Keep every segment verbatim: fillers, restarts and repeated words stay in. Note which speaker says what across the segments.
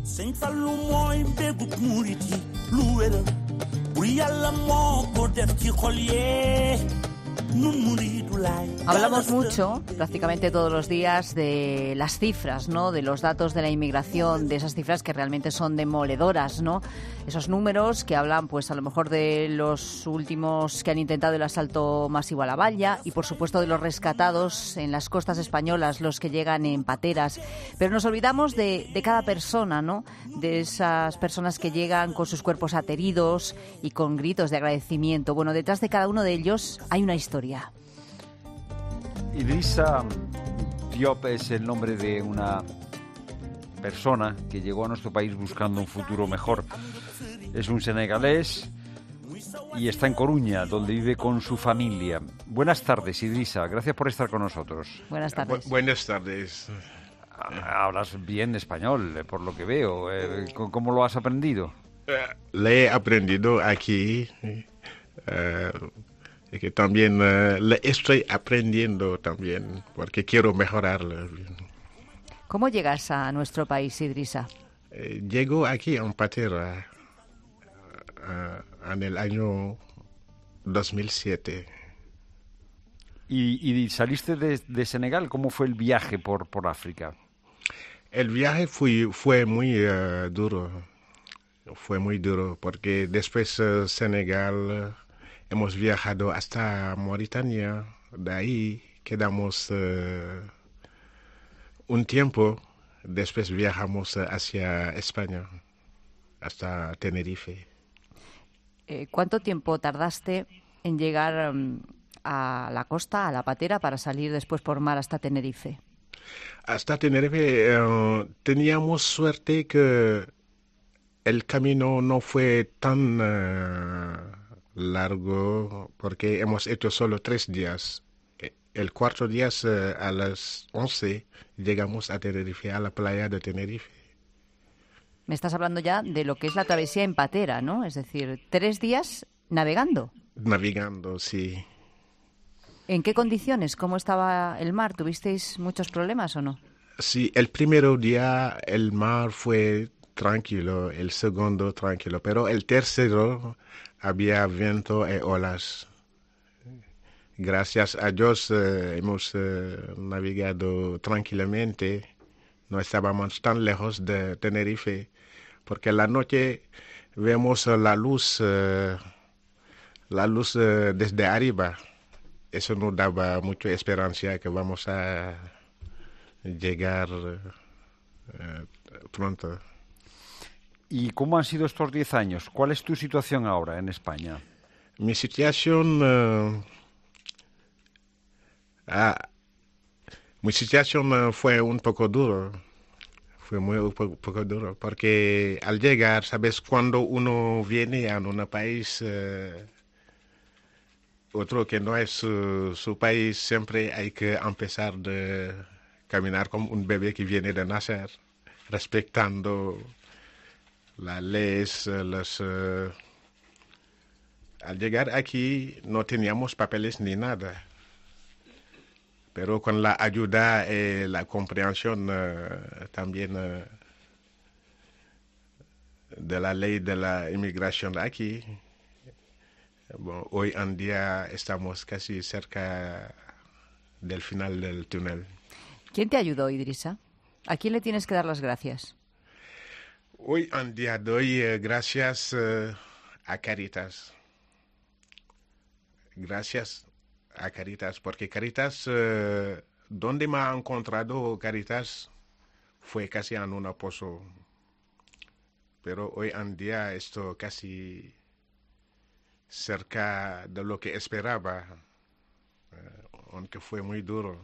Speaker 1: Sëñ Fallu mooy bégu murit yi lu wér bur Yàlla moo ko def ci xol yee nun muridu laay.
Speaker 2: Hablamos mucho, prácticamente todos los días, de las cifras, ¿no? De los datos de la inmigración, de esas cifras que realmente son demoledoras, ¿no? Esos números que hablan, pues, a lo mejor de los últimos que han intentado el asalto masivo a la valla y, por supuesto, de los rescatados en las costas españolas, los que llegan en pateras. Pero nos olvidamos de, de cada persona, ¿no? De esas personas que llegan con sus cuerpos ateridos y con gritos de agradecimiento. Bueno, detrás de cada uno de ellos hay una historia.
Speaker 3: Idrissa Diop es el nombre de una persona que llegó a nuestro país buscando un futuro mejor. Es un senegalés y está en Coruña, donde vive con su familia. Buenas tardes, Idrissa. Gracias por estar con nosotros.
Speaker 2: Buenas tardes.
Speaker 4: Bu- buenas tardes.
Speaker 3: Hablas bien español, por lo que veo. ¿Cómo lo has aprendido?
Speaker 4: Le he aprendido aquí. Uh, y que también uh, le estoy aprendiendo también, porque quiero mejorarlo.
Speaker 2: ¿Cómo llegas a nuestro país, Idrissa?
Speaker 4: Eh, llego aquí en Patera uh, en el año dos mil siete.
Speaker 3: ¿Y, y saliste de, de Senegal? ¿Cómo fue el viaje por, por África?
Speaker 4: El viaje fue, fue muy uh, duro. Fue muy duro, porque después uh, Senegal... Hemos viajado hasta Mauritania, de ahí quedamos uh, un tiempo, después viajamos hacia España, hasta Tenerife.
Speaker 2: Eh, ¿Cuánto tiempo tardaste en llegar um, a la costa, a la patera, para salir después por mar hasta Tenerife?
Speaker 4: Hasta Tenerife uh, teníamos suerte que el camino no fue tan... Uh, largo, porque hemos hecho solo tres días. El cuarto día uh, a las once llegamos a Tenerife, a la playa de Tenerife.
Speaker 2: Me estás hablando ya de lo que es la travesía en patera, ¿no? Es decir, tres días navegando.
Speaker 4: Navegando, sí.
Speaker 2: ¿En qué condiciones? ¿Cómo estaba el mar? ¿Tuvisteis muchos problemas o no?
Speaker 4: Sí, el primer día el mar fue tranquilo, el segundo tranquilo, pero el tercero había viento y olas. Gracias a Dios eh, hemos eh, navegado tranquilamente. No estábamos tan lejos de Tenerife, porque la noche vemos la luz, eh, la luz eh, desde arriba. Eso nos daba mucha esperanza que vamos a llegar eh, pronto.
Speaker 3: ¿Y cómo han sido estos diez años? ¿Cuál es tu situación ahora en España?
Speaker 4: Mi situación, uh, ah, mi situación uh, fue un poco duro, fue muy un poco, poco duro, porque al llegar, sabes, cuando uno viene a un país, uh, otro que no es su, su país, siempre hay que empezar de caminar como un bebé que viene de nacer, respetando las leyes, las... Uh, al llegar aquí no teníamos papeles ni nada, pero con la ayuda y la comprensión uh, también uh, de la ley de la inmigración aquí, bueno, hoy en día estamos casi cerca del final del túnel.
Speaker 2: ¿Quién te ayudó, Idrissa? ¿A quién le tienes que dar las gracias?
Speaker 4: Hoy en día doy uh, gracias uh, a Caritas. Gracias a Caritas, porque Caritas, uh, donde me ha encontrado Caritas, fue casi en un pozo. Pero hoy en día estoy casi cerca de lo que esperaba, uh, aunque fue muy duro.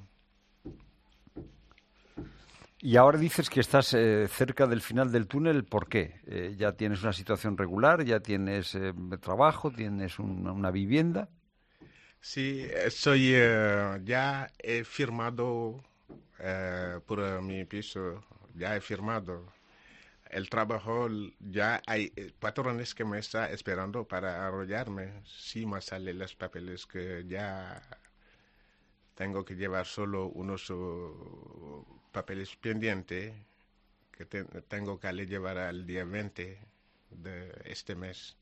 Speaker 3: Y ahora dices que estás eh, cerca del final del túnel, ¿por qué? Eh, ¿Ya tienes una situación regular? ¿Ya tienes eh, trabajo? ¿Tienes un, una vivienda?
Speaker 4: Sí, estoy, uh, ya he firmado uh, por uh, mi piso, ya he firmado. El trabajo, ya hay patrones que me están esperando para arrollarme. Sí me salen los papeles que ya tengo que llevar solo unos uh, papeles pendientes que te, tengo que le llevar al día veinte de este mes.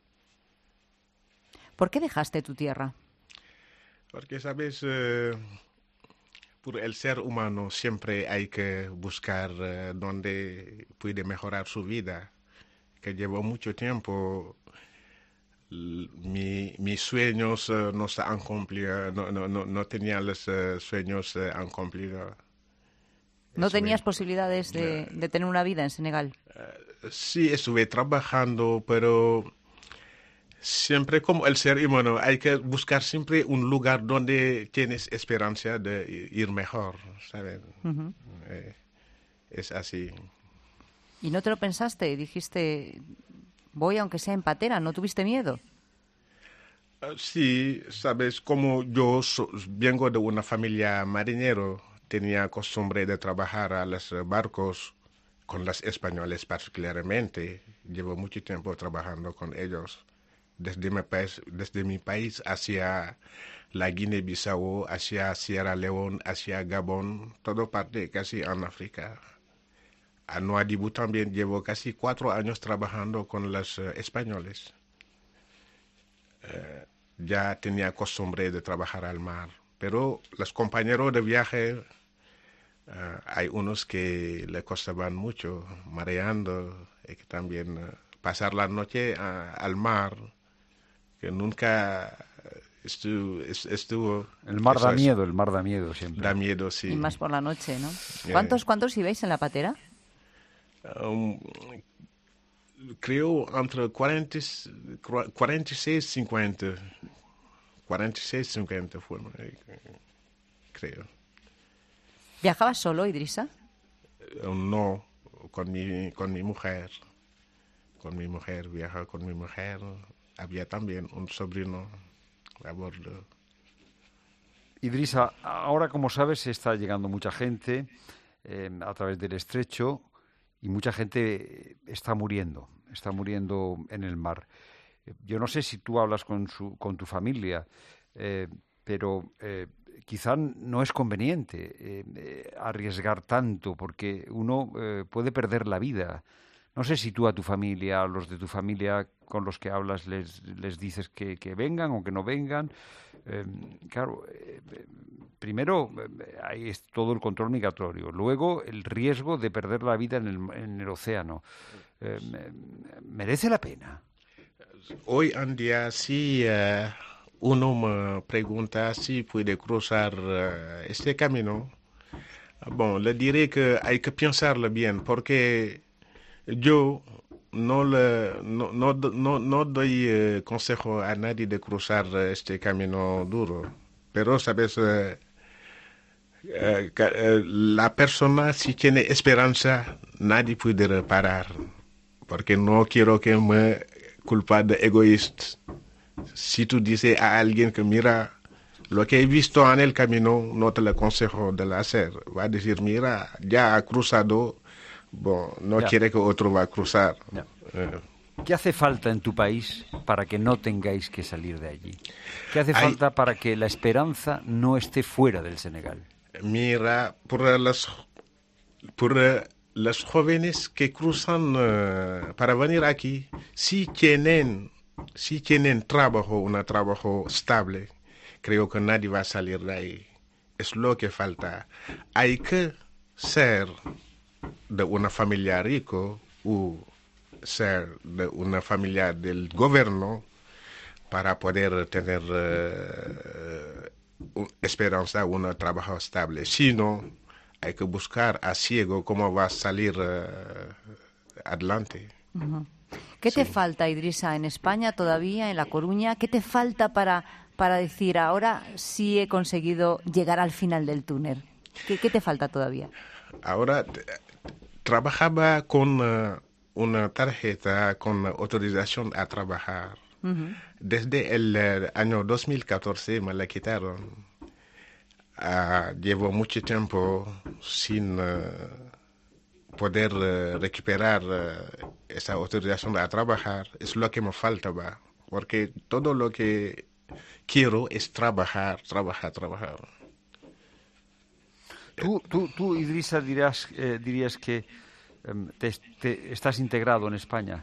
Speaker 2: ¿Por qué dejaste tu tierra?
Speaker 4: Porque, sabes, eh, por el ser humano siempre hay que buscar eh, dónde puede mejorar su vida, que llevo mucho tiempo. Mi, mis sueños uh, no se han cumplido, no, no, no, no tenía los uh, sueños uh, han cumplido.
Speaker 2: ¿No
Speaker 4: Estuve,
Speaker 2: tenías posibilidades de, de tener una vida en Senegal?
Speaker 4: Uh, sí, estuve trabajando, pero siempre como el ser humano hay que buscar siempre un lugar donde tienes esperanza de ir mejor, ¿sabes? Uh-huh. Eh, es así.
Speaker 2: ¿Y no te lo pensaste? Dijiste... Voy aunque sea en patera, ¿no tuviste miedo?
Speaker 4: Uh, sí, sabes, como yo so, vengo de una familia marinero, tenía costumbre de trabajar a los barcos, con los españoles particularmente. Llevo mucho tiempo trabajando con ellos, desde mi país, desde mi país hacia la Guinea-Bissau, hacia Sierra Leone, hacia Gabón, todo parte casi en África. A Nouadhibou también llevo casi cuatro años trabajando con los uh, españoles. Uh, ya tenía costumbre de trabajar al mar. Pero los compañeros de viaje, uh, hay unos que le costaban mucho, mareando, y que también uh, pasar la noche uh, al mar, que nunca estuvo... estuvo
Speaker 3: el mar da
Speaker 4: es,
Speaker 3: miedo, el mar da miedo siempre.
Speaker 4: Da miedo, sí.
Speaker 2: Y más por la noche, ¿no? ¿Cuántos, eh. ¿cuántos ibais en la patera?
Speaker 4: Um, creo entre cuarenta, cuarenta y seis y cincuenta. cuarenta y seis y cincuenta fue, creo.
Speaker 2: ¿Viajabas solo, Idrissa?
Speaker 4: Uh, no, con mi, con mi mujer. Con mi mujer, viajaba con mi mujer. Había también un sobrino a bordo.
Speaker 3: Idrissa, ahora como sabes está llegando mucha gente eh, a través del estrecho. Y mucha gente está muriendo, está muriendo en el mar. Yo no sé si tú hablas con, su, con tu familia, eh, pero eh, quizá no es conveniente eh, arriesgar tanto porque uno eh, puede perder la vida. No sé si tú a tu familia, a los de tu familia con los que hablas, les, les dices que, que vengan o que no vengan. Eh, claro, eh, primero eh, hay todo el control migratorio, luego el riesgo de perder la vida en el, en el océano. Eh, ¿Merece la pena?
Speaker 4: Hoy en día sí, uh, uno me pregunta si puede cruzar uh, este camino. Bon, le diré que hay que pensarlo bien porque yo no, le, no, no, no, no doy eh, consejo a nadie de cruzar este camino duro, pero sabes, eh, eh, eh, la persona si tiene esperanza, nadie puede reparar, porque no quiero que me culpa de egoísta. Si tú dices a alguien que mira, lo que he visto en el camino no te lo aconsejo de lo hacer, va a decir, mira, ya ha cruzado. Bon, no ya. Quiere que otro va a cruzar.
Speaker 3: Ya. Eh. ¿Qué hace falta en tu país para que no tengáis que salir de allí? ¿Qué hace Hay... falta para que la esperanza no esté fuera del Senegal?
Speaker 4: Mira, por los, por los jóvenes que cruzan uh, para venir aquí, si tienen, si tienen trabajo, un trabajo estable, creo que nadie va a salir de ahí. Es lo que falta. Hay que ser de una familia rico o ser de una familia del gobierno para poder tener uh, esperanza, un trabajo estable. Si no, hay que buscar a ciego cómo va a salir uh, adelante.
Speaker 2: Uh-huh. ¿Qué sí. te falta, Idrissa, en España todavía, en La Coruña? ¿Qué te falta para, para decir, ahora sí he conseguido llegar al final del túnel? ¿Qué, qué te falta todavía?
Speaker 4: Ahora... Trabajaba con uh, una tarjeta con autorización a trabajar. Uh-huh. Desde el uh, año dos mil catorce me la quitaron. Uh, llevo mucho tiempo sin uh, poder uh, recuperar uh, esa autorización a trabajar. Es lo que me faltaba, porque todo lo que quiero es trabajar, trabajar, trabajar.
Speaker 3: Tú, tú, tú Idrissa, dirás, eh, dirías que em, te, te, estás integrado en España.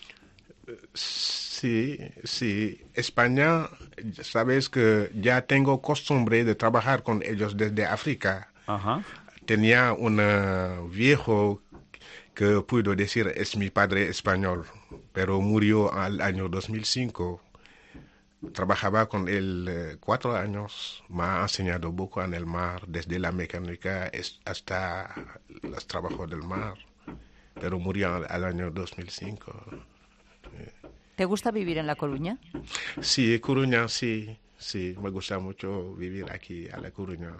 Speaker 4: Sí, sí. España, sabes que ya tengo costumbre de trabajar con ellos desde África.
Speaker 3: Ajá.
Speaker 4: Tenía un uh, viejo que puedo decir es mi padre español, pero murió al año dos mil cinco. Trabajaba con él eh, cuatro años, me ha enseñado poco en el mar, desde la mecánica es- hasta los trabajos del mar, pero murió al, al año dos mil cinco.
Speaker 2: ¿Te gusta vivir en La Coruña?
Speaker 4: Sí, Coruña, sí, sí, me gusta mucho vivir aquí a La Coruña.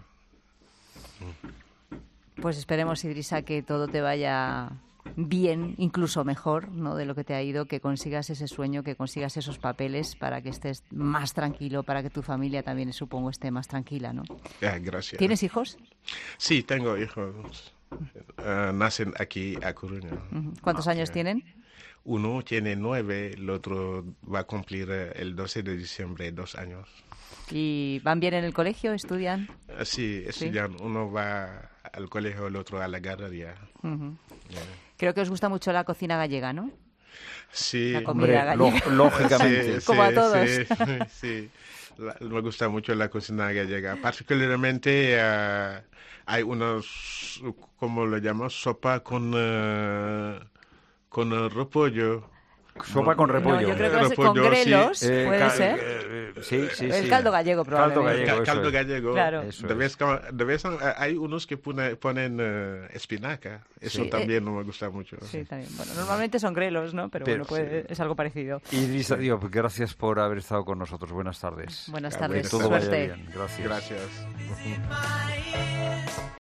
Speaker 2: Pues esperemos, Idrissa, que todo te vaya bien, incluso mejor, ¿no? De lo que te ha ido, que consigas ese sueño, que consigas esos papeles para que estés más tranquilo, para que tu familia también, supongo, esté más tranquila, ¿no?
Speaker 4: Ah, gracias.
Speaker 2: ¿Tienes hijos?
Speaker 4: Sí, tengo hijos. Uh, nacen aquí a Coruña.
Speaker 2: Ujú. ¿Cuántos años
Speaker 4: Ok.
Speaker 2: tienen?
Speaker 4: Uno tiene nueve, el otro va a cumplir eh, el doce de diciembre dos años.
Speaker 2: ¿Y van bien en el colegio? ¿Estudian?
Speaker 4: Así, estudian. Uno va al colegio, el otro a la guardería.
Speaker 2: Ujú.
Speaker 4: Yeah.
Speaker 2: Creo que os gusta mucho la cocina gallega, ¿no?
Speaker 4: Sí,
Speaker 2: La comida
Speaker 3: Hombre, lo-
Speaker 2: gallega.
Speaker 3: lógicamente.
Speaker 4: sí,
Speaker 2: Como a
Speaker 4: sí,
Speaker 2: todos.
Speaker 4: Sí, sí. La- me gusta mucho la cocina gallega. Particularmente eh, hay unos, ¿cómo lo llamamos? Sopa con, eh, con eh, repollo.
Speaker 3: Sopa con
Speaker 2: No,
Speaker 3: repollo.
Speaker 2: yo creo que va a ser con
Speaker 4: Repollo, sí.
Speaker 2: grelos,
Speaker 3: Eh,
Speaker 2: puede
Speaker 3: ca-
Speaker 2: ser.
Speaker 3: eh, sí, sí,
Speaker 2: El
Speaker 3: sí.
Speaker 2: caldo gallego,
Speaker 3: Caldo
Speaker 2: probablemente.
Speaker 3: gallego,
Speaker 4: Ca-
Speaker 3: eso
Speaker 4: caldo
Speaker 3: es.
Speaker 4: gallego.
Speaker 2: Claro.
Speaker 3: Eso
Speaker 4: De
Speaker 3: es.
Speaker 4: vez, ca- de vez en- hay unos que pone- ponen eh, espinaca. Eso
Speaker 3: Sí.
Speaker 4: también no me gusta mucho.
Speaker 2: Sí, también. Bueno, normalmente son grelos, ¿no? Pero,
Speaker 3: Pero
Speaker 2: bueno, puede-
Speaker 3: sí.
Speaker 2: es algo parecido.
Speaker 3: Idrissa Diop, gracias por haber estado con nosotros. Buenas tardes.
Speaker 2: Buenas
Speaker 4: Ah,
Speaker 3: Que
Speaker 2: tardes,
Speaker 4: buenas
Speaker 3: todo vaya
Speaker 2: suerte.
Speaker 3: bien. Gracias.
Speaker 4: Gracias.